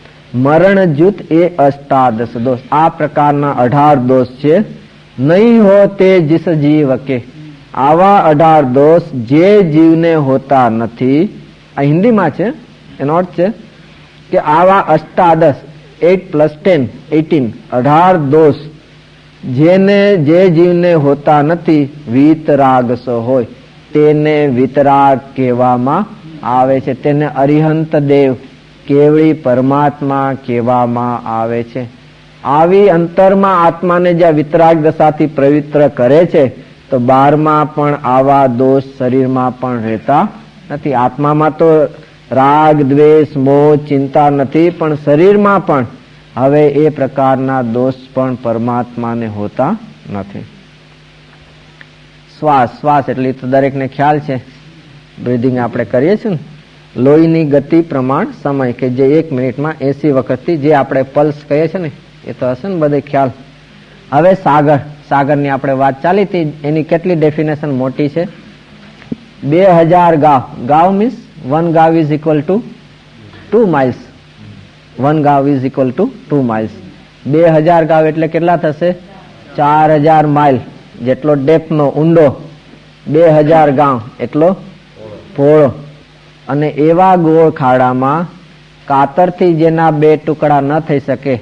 મરણ જૂત એ અષ્ટાદશ દોષ. આ પ્રકારના 18 દોષ છે. નહીં હો તે જીસ જીવ કે, આવા 18 દોષ જે જીવને હોતા નથી. આ હિન્દીમાં છે, એનો અર્થ છે કે આવા અષ્ટાદશ 8 + 10 18 18 દોષ જેને જે જીવને હોતા નથી, વીતરાગસો હોય તેને વિતરાગ કહેવામાં આવે છે. તેને અરિહંત દેવ, કેવળી પરમાત્મા કહેવામાં આવે છે. આવી અંતરમાં આત્માને જ્યાં વિતરાગ દશાથી પવિત્ર કરે છે, તો બહારમાં પણ આવા દોષ શરીરમાં પણ રહેતા નથી. આત્મામાં તો રાગ દ્વેષ મોહ ચિંતા નથી, પણ શરીરમાં પણ હવે એ પ્રકારના દોષ પણ પરમાત્માને હોતા નથી. શ્વાસ, શ્વાસ એટલે તો દરેકને ખ્યાલ છે. બ્રીધિંગ આપણે કરીએ છીએ ને, લોહીની ગતિ પ્રમાણ સમય કે જે 1 મિનિટમાં 80 વખતથી જે આપણે પલ્સ કહીએ છીએ ને, એ તો હશે ને બધે ખ્યાલ. હવે સાગર, સાગરની આપણે વાત ચાલી હતી, એની કેટલી ડેફિનેશન મોટી છે? 2000 ગાવ. ગાવ મીન્સ 1 ગાવ ઇઝ ઇક્વલ ટુ 2 માઇલ્સ. 1 ગાવ ઇઝ ઇક્વલ ટુ 2 માઇલ્સ. 2000 ગાવ એટલે કેટલા થશે? 4000 માઇલ જેટલો ડેપ્થનો ઊંડો. 2000 ગાવ એટલો પહોળો. અને એવા ગોળ ખાડામાં કાતરથી જેના 2 ટુકડા ન થઈ શકે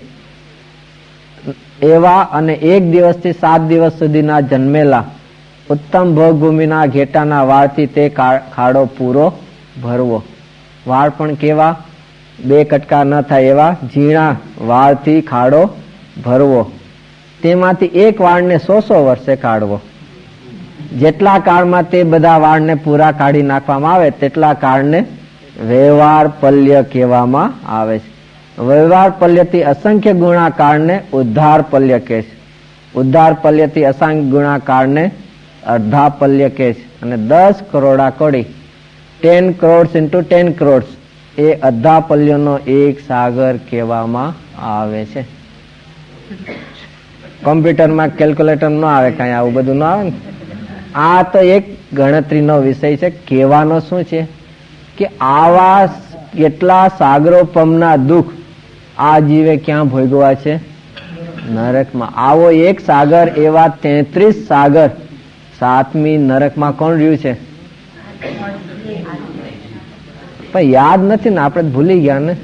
એવા અને 1 દિવસથી 7 દિવસ સુધીના જન્મેલા ઉત્તમ ભોગભૂમિના ઘેટાના વાળથી તે ખાડો પૂરો ભરવો. વાળ પણ કેવા? 2 કટકા ન થાય એવા ઝીણા વાળથી ખાડો ભરવો, તેમાંથી એક વાળને 100 વર્ષે કાઢવો. જેટલા કાળમાં તે બધા વાળને પૂરા કાઢી નાખવામાં આવે તેટલા કાળને વ્યવહાર પલ્ય કહેવામાં આવે છે. વ્યવહાર પલ્યથી અસંખ્ય ગુણા કાળને ઉદ્ધાર પલ્ય કહે છે. ઉદ્ધાર પલ્યથી અસંખ્ય ગુણા કાળને અર્ધા પલ્ય કહે છે. અને 10 કરોડા કોડી 10 crores into 10 crores એ અર્ધા પલ્યનો એક સાગર કહેવામાં આવે છે. કોમ્પ્યુટરમાં કેલ્ક્યુલેટર ન આવે, કઈ આવું બધું ન આવે ને. આ તો એક ગણતરીનો વિષય છે. કહેવાનો શું છે કે આવા કેટલા સાગરોપમના દુઃખ આ જીવે ક્યાં ભોગવ્યા છે? નરકમાં. આવો એક સાગર, એવા 33 સાગર. 7મી નરકમાં કોણ રહ્યું છે? પણ યાદ નથી ને, આપણે ભૂલી ગયા ને.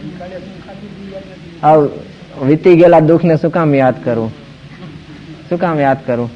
વીતી ગયેલા દુઃખ ને શું કામ યાદ કરવું? શું કામ યાદ કરવું?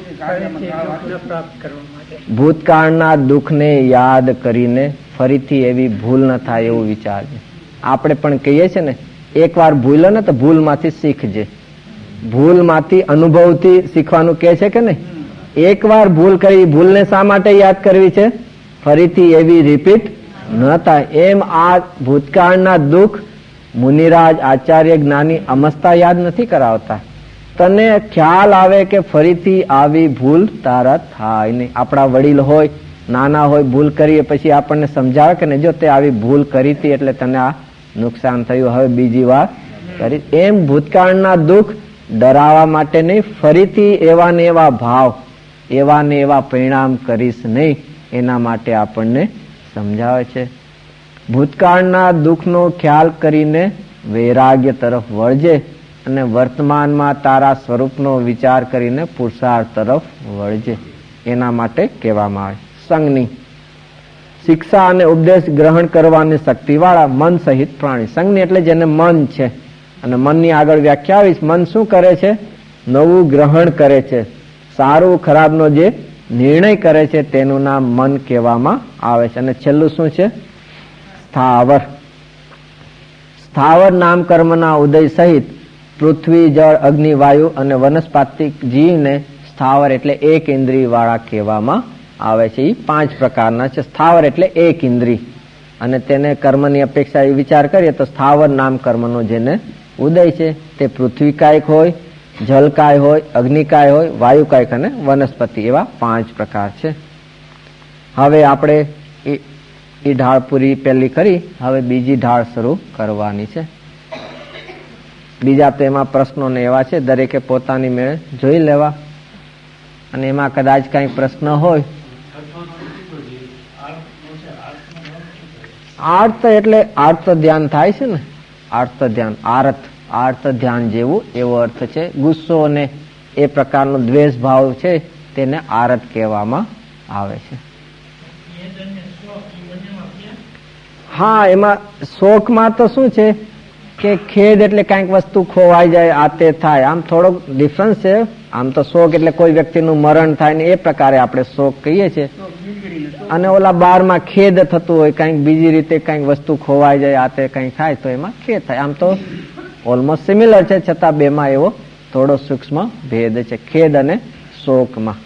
ભૂતકાળના દુઃખને યાદ કરીને ફરીથી એવી ભૂલ ન થાય એવું વિચારજે. આપણે પણ કહીએ છીએ ને, એકવાર ભૂલો ને તો ભૂલમાંથી શીખજે. ભૂલમાંથી, અનુભવથી શીખવાનું કહે છે કે નહીં? એકવાર ભૂલ કરી, ભૂલને શા માટે યાદ કરવી છે? ફરીથી એવી રિપીટ ન થાય. એમ આ ભૂતકાળના દુઃખ મુનિરાજ, આચાર્ય, જ્ઞાની અમસ્તા યાદ નથી કરાવતા. તને ખ્યાલ આવે કે ફરીથી આવી ભૂલ તારા થાય નહીં. આપણા વડીલ હોય, નાના હોય, ભૂલ કરીએ પછી આપણને સમજાવે કે નહીં, જો તે આવી ભૂલ કરી હતી એટલે તને આ નુકસાન થયું, હવે બીજી વાર કરી. એમ ભૂતકાળના દુઃખ ડરાવવા માટે નહીં, ફરીથી એવા ને એવા ભાવ, એવા ને એવા પરિણામ કરીશ નહીં, એના માટે આપણને સમજાવે છે. ભૂતકાળના દુઃખનો ખ્યાલ કરીને વૈરાગ્ય તરફ વળજે અને વર્તમાનમાં તારા સ્વરૂપનો વિચાર કરીને પુરુષાર્થ તરફ વળજે. એના માટે કહેવામાં આવે. સંઘની શિક્ષા અને ઉપદેશ ગ્રહણ કરવાની શક્તિવાળા મન સહિત પ્રાણી. સંઘની એટલે જેને મન છે, અને મનની આગળ વ્યાખ્યા આવીશ. મન શું કરે છે? નવું ગ્રહણ કરે છે. સારું ખરાબનો જે નિર્ણય કરે છે તેનું નામ મન કહેવામાં આવે છે. અને છેલ્લું શું છે? સ્થાવર. સ્થાવર નામ કર્મના ઉદય સહિત પૃથ્વી, જળ, અગ્નિ, વાયુ અને વનસ્પતિક જીવને સ્થાવર એટલે એક ઇન્દ્રિય વાળા કહેવામાં આવે છે. એ 5 પ્રકારના છે. સ્થાવર એટલે એક ઇન્દ્રિય, અને તેને કર્મની અપેક્ષા એ વિચાર કરીએ તો સ્થાવર નામ કર્મનો જેને ઉદય છે તે પૃથ્વીકાયક હોય, જલકાય હોય, અગ્નિકાય હોય, વાયુકાયક અને વનસ્પતિ, એવા 5 પ્રકાર છે. હવે આપણે એ ઢાળ પૂરી પહેલી કરી, હવે બીજી ઢાળ શરૂ કરવાની છે. બીજા તો એમાં પ્રશ્નો ને એવા છે, દરેકે પોતાની મેળે જોઈ લેવા, અને એમાં કદાચ કઈ પ્રશ્ન હોય. આર્ત એટલે આર્ત ધ્યાન થાય છે ને, આર્ત ધ્યાન, આર્ત ધ્યાન જેવું એવો અર્થ છે. ગુસ્સો ને એ પ્રકારનો દ્વેષ ભાવ છે તેને આરત કહેવામાં આવે છે. હા, એમાં શોકમાં તો શું છે કે ખેદ એટલે કઈક વસ્તુ ખોવાઈ જાય, આ તે થાય, આમ થોડોક ડિફરન્સ છે. આમ તો શોક એટલે કોઈ વ્યક્તિનું મરણ થાય ને એ પ્રકારે આપણે શોક કહીએ છીએ, અને ઓલા 12માં ખેદ થતું હોય, કઈક બીજી રીતે કઈક વસ્તુ ખોવાઈ જાય, આ તે કઈક થાય તો એમાં ખેદ થાય. આમ તો ઓલમોસ્ટ સિમિલર છે, છતાં બેમાં એવો થોડો સૂક્ષ્મ ભેદ છે, ખેદ અને શોકમાં.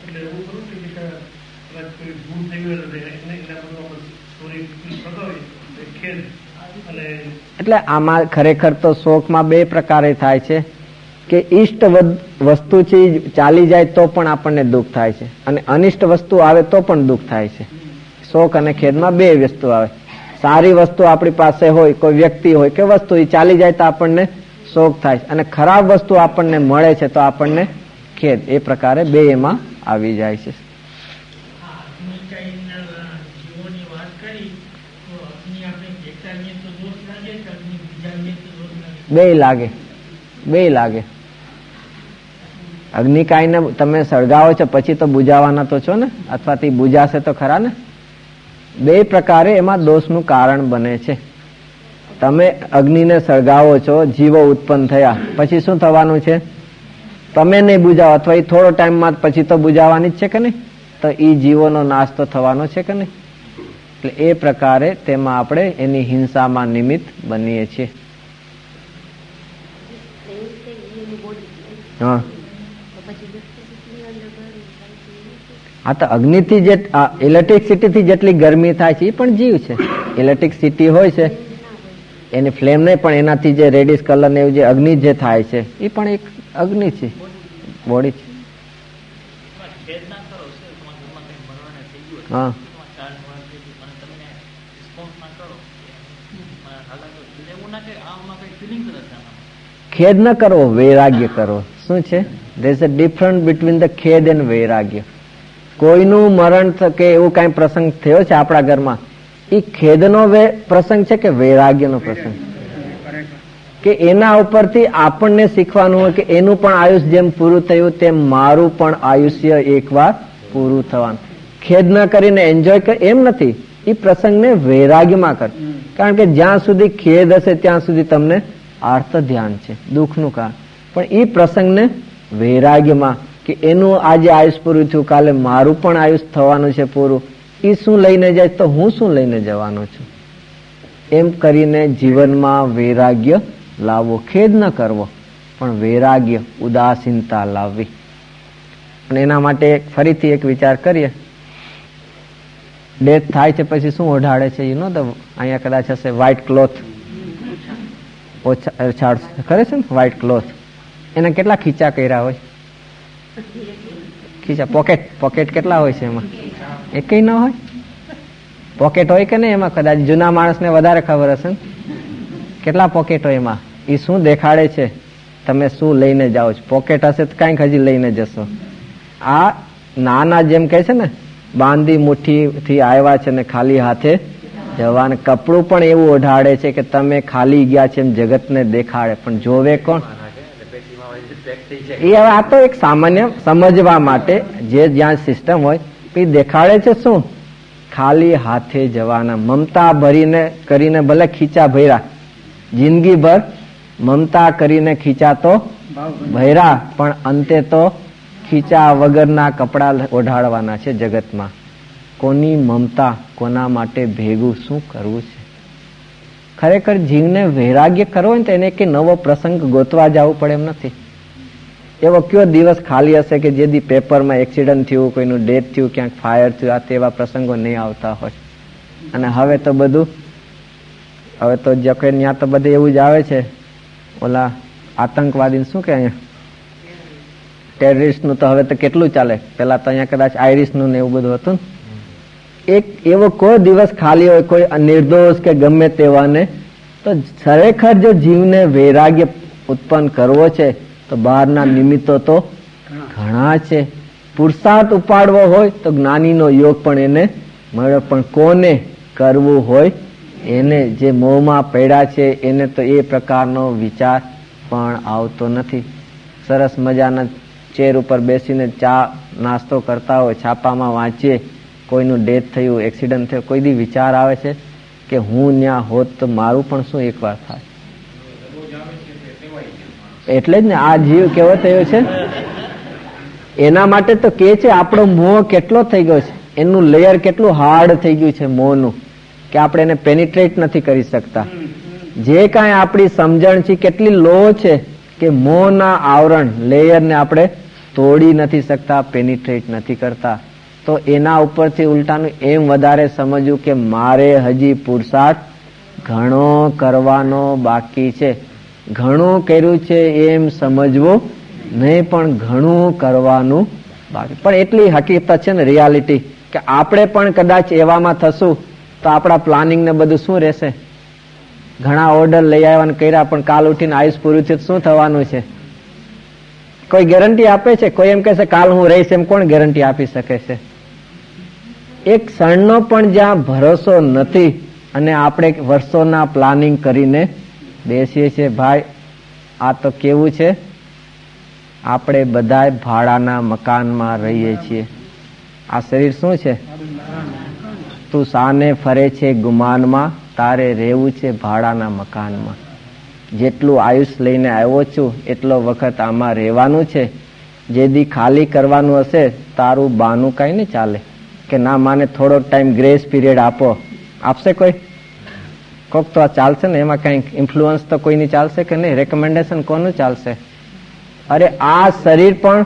એટલે આમાં ખરેખર તો શોકમાં 2 પ્રકારે થાય છે કે ઈષ્ટ વસ્તુ છે ચાલી જાય તો પણ આપણને દુઃખ થાય છે, અને અનિષ્ટ વસ્તુ આવે તો પણ દુઃખ થાય છે. શોક અને ખેદમાં 2 વસ્તુ આવે. સારી વસ્તુ આપણી પાસે હોય, કોઈ વ્યક્તિ હોય કે વસ્તુ, એ ચાલી જાય તો આપણને શોક થાય છે, અને ખરાબ વસ્તુ આપણને મળે છે તો આપણને ખેદ. એ પ્રકારે 2 એમાં આવી જાય છે. બે લાગે. અગ્નિકાયને તમે સળગાવો છો પછી તો બુજાવાના તો છો ને, અથવા તે બુજાશે તો ખરા ને. 2 પ્રકારે એમાં દોષનું કારણ બને છે. તમે અગ્નિને સળગાવો છો, જીવો ઉત્પન્ન થયા, પછી શું થવાનું છે? તમે નહીં બુજાવો, અથવા એ થોડો ટાઈમમાં પછી તો બુજાવાની જ છે કે નહીં, તો એ જીવોનો નાશ તો થવાનો છે કે નહીં. એટલે એ પ્રકારે તેમાં આપણે એની હિંસામાં નિમિત્ત બનીએ છીએ. હા આ તો અગ્નિથી જે ઇલેક્ટ્રિસિટીથી જેટલી ગરમી થાય છે એ પણ જીવ છે. ઇલેક્ટ્રિસિટી હોય છે એની ફ્લેમ નહીં, પણ એનાથી જે રેડિશ કલર ને એવું જે અગ્નિ જે થાય છે એ પણ એક અગ્નિ છે, બોડી છે. હા ખેદ ન કરવો, વૈરાગ્ય કરવો. શું છે? there is a difference between the ખેદ and વૈરાગ્ય. કોઈનું મરણ કે એવું કઈ પ્રસંગ થયો છે આપણા ઘરમાં, એ ખેદનો પ્રસંગ છે કે વૈરાગ્યનો પ્રસંગ? કે એના ઉપરથી આપણને શીખવાનું હોય કે એનું પણ આયુષ્ય જેમ પૂરું થયું તેમ મારું પણ આયુષ્ય એકવાર પૂરું થવાનું. ખેદ ન કરીને એન્જોય કર એમ નથી, એ પ્રસંગને વૈરાગ્યમાં કર. કારણ કે જ્યાં સુધી ખેદ હશે ત્યાં સુધી તમને આર્ત ધ્યાન છે, દુઃખનું કારણ. પણ એ પ્રસંગને વૈરાગ્યમાં કે એનું આજે આયુષ પૂરું થયું, કાલે મારું પણ આયુષ થવાનું છે પૂરું. એ શું લઈને જાય તો હું શું લઈને જવાનો છું, એમ કરીને જીવનમાં વૈરાગ્ય લાવવો. ખેદ ન કરવો પણ વૈરાગ્ય, ઉદાસીનતા લાવવી. અને એના માટે ફરીથી એક વિચાર કરીએ. ડેથ થાય છે પછી શું ઓઢાડે છે? યુ નો ધ અહીંયા કદાચ હશે વ્હાઈટ ક્લોથ, ઓછાડ કરે છે ને વ્હાઈટ ક્લોથ. એના કેટલા ખીચા કર્યા હોય? ખીચા પોકેટ કેટલા હોય છે એમાં? એકય ન હોય. પોકેટ હોય કે નહીં એમાં? કદાચ જૂના માણસને વધારે ખબર હશે ને કેટલા પોકેટ હોય એમાં. એ શું દેખાડે છે? તમે શું લઈને જાઓ છો? પોકેટ હશે તો કંઈક હજી લઈને જશો. આ નાના જેમ કહે છે ને, બાંધી મુઠ્ઠીથી આવ્યા છે ને ખાલી હાથે જવાનું. કપડું પણ એવું ઓઢાડે છે કે તમે ખાલી ગયા છે એમ જગતને દેખાડે, પણ જોવે કોણ? એ હવે આ તો એક સામાન્ય સમજવા માટે જે જ્યાં સિસ્ટમ હોય એ દેખાડે છે. શું? ખાલી હાથે જવાના. મમતા ભરીને કરીને ભલે ખીચા ભર્યા, જિંદગીભર મમતા કરીને ખીચા તો ભર્યા, પણ અંતે તો ખીચા વગરના કપડા ઓઢાડવાના છે જગતમાં. કોની મમતા, કોના માટે ભેગું શું કરવું છે? ખરેખર જીવને વૈરાગ્ય કરવો હોય ને તો એને કે નવો પ્રસંગ ગોતવા જવું પડે એમ નથી. એવો કયો દિવસ ખાલી હશે કે જેથી પેપરમાં એક્સિડન્ટ થયું, કોઈનું ડેથ થયું, ક્યાંક ફાયર થયું, આ તેવા પ્રસંગો નહીં આવતા હોય. અને હવે તો બધું, હવે તો ત્યાં તો બધે એવું જ આવે છે. ઓલા આતંકવાદી શું કે અહીંયા ટેરરિસ્ટનું તો હવે તો કેટલું ચાલે. પેલા તો અહીંયા કદાચ આઈરિશનું ને એવું બધું હતું ને. એક એવો કોઈ દિવસ ખાલી હોય કોઈ નિર્દોષ કે ગમે તેવાને, તો ખરેખર જો જીવને વૈરાગ્ય ઉત્પન્ન કરવો છે તો બહારના નિમિત્તો તો ઘણા છે. પુરુષાર્થ ઉપાડવો હોય તો જ્ઞાનીનો યોગ પણ એને મળ્યો, પણ કોને કરવું હોય એને, જે મોહમાં પડ્યા છે એને તો એ પ્રકારનો વિચાર પણ આવતો નથી. સરસ મજાના ચેર ઉપર બેસીને ચા નાસ્તો કરતા હોય, છાપામાં વાંચીએ કોઈનું ડેથ થયું, એક્સિડન્ટ થયું, કોઈ દી વિચાર આવે છે કે હું ત્યાં હોત તો મારું પણ શું એકવાર થાય? એટલે જ ને આ જીવ કેવો થયો છે. એના માટે તો કે છે આપણો મોહ કેટલો થઈ ગયો છે, એનું લેયર કેટલું હાર્ડ થઈ ગયું છે મોહનું, કે આપણે એને પેનિટ્રેટ નથી કરી શકતા. જે કાંઈ આપણી સમજણ છે કેટલી લો છે કે મોહના આવરણ લેયરને આપણે તોડી નથી શકતા, પેનિટ્રેટ નથી કરતા. તો એના ઉપરથી ઉલટાનું એમ વધારે સમજવું કે મારે હજી પુરુષાર્થ ઘણો કરવાનો બાકી છે. ઘણું કર્યું છે એમ સમજવું નહીં, પણ ઘણું કરવાનું બાકી. પણ એટલી હકીકત છે ને, રિયાલિટી, કે આપણે પણ કદાચ એવામાં થશું તો આપણા પ્લાનિંગ ને બધું શું રહેશે? ઘણા ઓર્ડર લઈ આવવાને કર્યા, પણ કાલ ઉઠીને આયુષ પૂરું થયું શું થવાનું છે? કોઈ ગેરંટી આપે છે? કોઈ એમ કહેશે કાલ હું રહીશ, એમ કોણ ગેરંટી આપી શકે છે? એક ક્ષણનો પણ જ્યાં ભરોસો નથી અને આપણે વર્ષોના પ્લાનિંગ કરીને બેસીએ છીએ. ભાઈ આ તો કેવું છે, આપણે બધા ભાડાના મકાનમાં રહીએ છીએ. આ શરીર શું છે? તું સાને ફરે છે ગુમાનમાં, તારે રહેવું છે ભાડાના મકાનમાં. જેટલું આયુષ લઈને આવ્યો છું એટલો વખત આમાં રહેવાનું છે. જેથી ખાલી કરવાનું હશે તારું બાનું કઈ નહીં ચાલે કે ના માને થોડો ટાઈમ ગ્રેસ પીરિયડ આપો. આપશે કોઈ? કોક તો આ ચાલશે ને, એમાં કઈ ઇન્ફ્લુઅન્સ તો કોઈની ચાલશે કે નહીં? રેકમેન્ડેશન કોનું ચાલશે? અરે આ શરીર પણ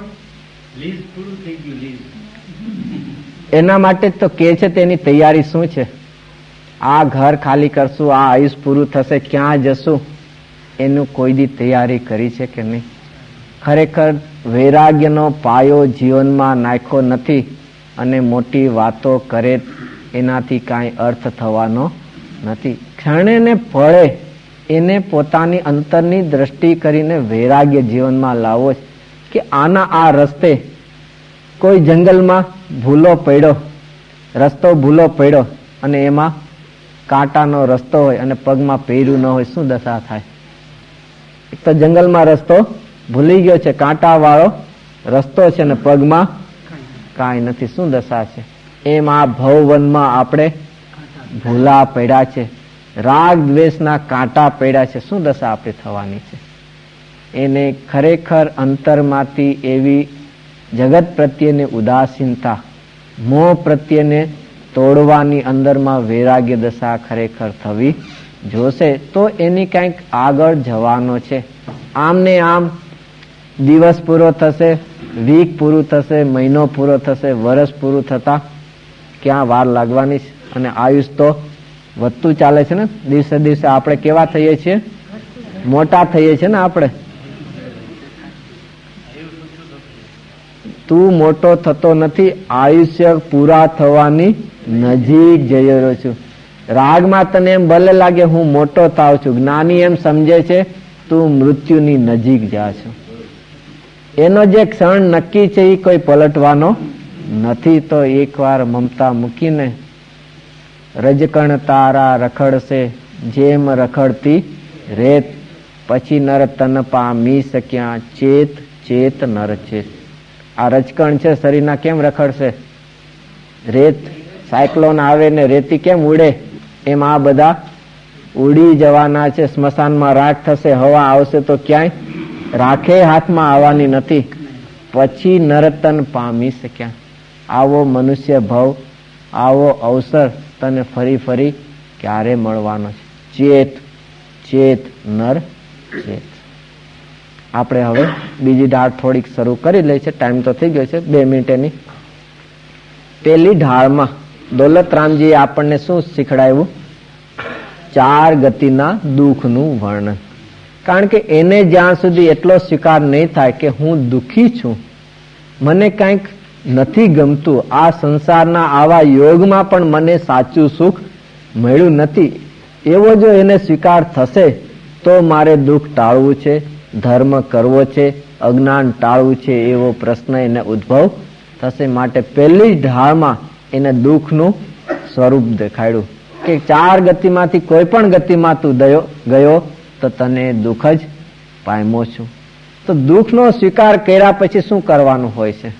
એના માટે તો કે છે, તેની તૈયારી શું છે? આ ઘર ખાલી કરશું, આ આયુષ પૂરું થશે, ક્યાં જશું, એનું કોઈ દી તૈયારી કરી છે કે નહીં? ખરેખર વૈરાગ્યનો પાયો જીવનમાં નાખ્યો નથી અને મોટી વાતો કરે એનાથી કાંઈ અર્થ થવાનો નથી. ક્ષણે ને પળે એને પોતાની અંતરની દ્રષ્ટિ કરીને વૈરાગ્ય જીવનમાં લાવવો છે કે આના આ રસ્તે કોઈ જંગલમાં ભૂલો પડ્યો, રસ્તો ભૂલો પડ્યો અને એમાં કાંટાનો રસ્તો હોય અને પગમાં પહેર્યું ન હોય, શું દશા થાય? એક તો જંગલમાં રસ્તો ભૂલી ગયો છે, કાંટા વાળો રસ્તો છે અને પગમાં કાંઈ નથી, શું દશા છે? એમ આ ભવવનમાં આપણે ભૂલા પડ્યા છે, રાગ દ્વેષના કાંટા પડ્યા છે, શું દશા આપણે થવાની છે? એને ખરેખર અંતરમાંથી એવી જગત પ્રત્યેની ઉદાસીનતા, મોહ પ્રત્યેને તોડવાની અંદરમાં વૈરાગ્ય દશા ખરેખર થવી જોશે, તો એની કંઈક આગળ જવાનો છે. આમ ને આમ દિવસ પૂરો થશે, વીક પૂરું થશે, મહિનો પૂરો થશે, વર્ષ પૂરું થતા ક્યાં વાર લાગવાની છે? અને આયુષ તો વધતું ચાલે છે ને, દિવસે દિવસે આપણે કેવા થઈએ છીએ? મોટા થઈએ છીએ ને આપણે. તું મોટો થતો નથી, આયુષ્ય પૂરા થવાની નજીક જઈ રહ્યો છું. રાગમાં તને એમ ભલે લાગે હું મોટો થાવ છું, જ્ઞાની એમ સમજે છે તું મૃત્યુની નજીક જા છો. એનો જે ક્ષણ નક્કી છે એ કોઈ પલટવાનો નથી. તો એકવાર મમતા મૂકીને રજકણ તારા રખડશે જેમ રખડતી રેત, પછી નર તન પામી શક્યા ચેત ચેત નર ચેત. આ રજકણ છે શરીરના કેમ રખડશે? રેત સાયક્લોન આવે ને રેતી કેમ ઉડે, એમ આ બધા ઉડી જવાના છે. સ્મશાનમાં રાખ થશે, હવા આવશે તો ક્યાંય રાખે હાથમાં આવવાની નથી. પછી નરતન પામી શક્યા. આવો મનુષ્ય ભવ, આવો અવસર તને ફરી ફરી ક્યારે મળવાનો છે? ચેત ચેત નર ચેત. આપણે હવે બીજી ઢાળ થોડીક શરૂ કરી લઈ છે, ટાઈમ તો થઈ ગયો છે 2 મિનિટ એની. પેલી ઢાળમાં દોલતરામજીએ આપણને શું શીખડાવ્યું? 4 ગતિના દુઃખનું વર્ણન. કારણ કે એને જ્યાં સુધી એટલો સ્વીકાર નહીં થાય કે હું દુઃખી છું, મને કંઈક નથી ગમતું, આ સંસારના આવા યોગમાં પણ મને સાચું સુખ મળ્યું નથી, એવો જો એને સ્વીકાર થશે તો મારે દુઃખ ટાળવું છે, ધર્મ કરવો છે, અજ્ઞાન ટાળવું છે, એવો પ્રશ્ન એને ઉદ્ભવ થશે. માટે પહેલી ઢાળમાં એને દુઃખનું સ્વરૂપ દેખાડ્યું કે 4 ગતિમાંથી કોઈ પણ ગતિમાં તું ગયો તો તને દુઃખ જ પામ્યો છું. તો દુઃખનો સ્વીકાર કર્યા પછી શું કરવાનું હોય છે?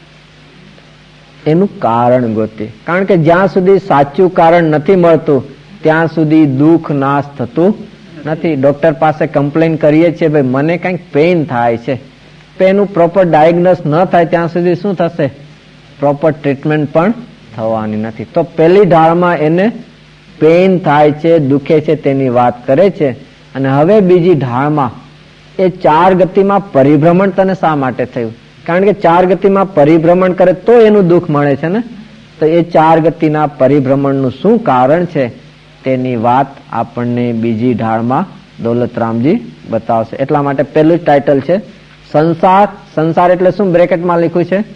એનું કારણ ગોતે. કારણ કે જ્યાં સુધી સાચું કારણ નથી મળતું ત્યાં સુધી દુઃખ નાશ થતું નથી. ડોક્ટર પાસે કમ્પ્લેન કરીએ છીએ ભાઈ મને કંઈક પેઇન થાય છે, તો એનું પ્રોપર ડાયગ્નોસ ન થાય ત્યાં સુધી શું થશે? પ્રોપર ટ્રીટમેન્ટ પણ થવાની નથી. તો પહેલી ઢાળમાં એને પેઇન થાય છે, દુખે છે તેની વાત કરે છે. અને હવે બીજી ઢાળમાં એ 4 ગતિમાં પરિભ્રમણ તને શા માટે થયું? કારણ કે 4 ગતિમાં પરિભ્રમણ કરે તો એનું દુઃખ મળે છે ને. તો એ 4 ગતિના પરિભ્રમણનું શું કારણ છે તેની વાત આપણને બીજી ઢાળમાં દોલતરામજી બતાવશે. એટલા માટે પહેલું ટાઇટલ છે સંસાર. સંસાર એટલે શું બ્રેકેટમાં લખ્યું છે?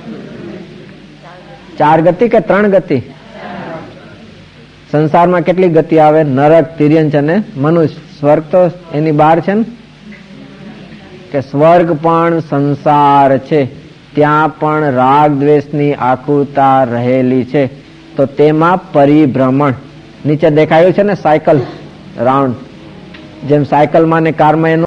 4 ગતિ કે 3 ગતિ? સંસારમાં કેટલી ગતિ આવે? નરક, તિર્યંચ અને મનુષ્ય. સ્વર્ગ તો એની બહાર છે ને, કે સ્વર્ગ પણ સંસાર છે, ત્યાં પણ રાગ દ્વેષની આકુરતા રહેલી છે. તો તેમાં પરિભ્રમણ નીચે દેખાયું છે ને, સાયકલ રાઉન્ડ, જેમ સાયકલમાં ને કારમાં એનું